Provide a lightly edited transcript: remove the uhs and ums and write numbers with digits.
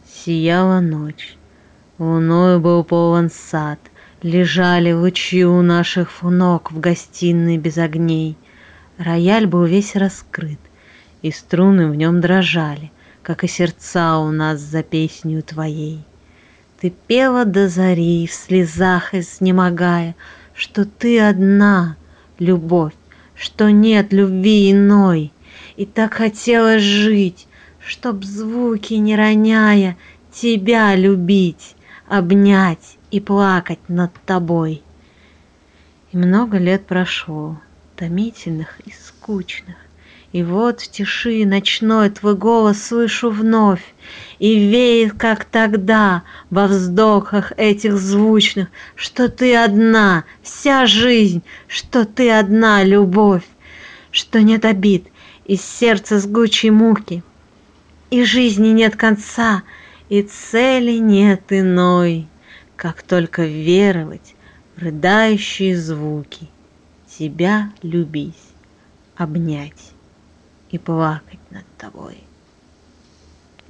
Сияла ночь, луною был полон сад, лежали лучи у наших ног в гостиной без огней. Рояль был весь раскрыт, и струны в нем дрожали, как и сердца у нас за песнью твоей. Ты пела до зари, в слезах изнемогая, что ты одна, любовь, что нет любви иной, и так хотелось жить, чтоб звуки не роняя тебя любить, обнять и плакать над тобой. И много лет прошло, томительных и скучных, и вот в тиши ночной твой голос слышу вновь, и веет, как тогда, во вздохах этих звучных, что ты одна, вся жизнь, что ты одна, любовь, что нет обид, и сердца жгучей муки, и жизни нет конца, и цели нет иной, как только веровать в рыдающие звуки, тебя любить, обнять и плакать над тобой.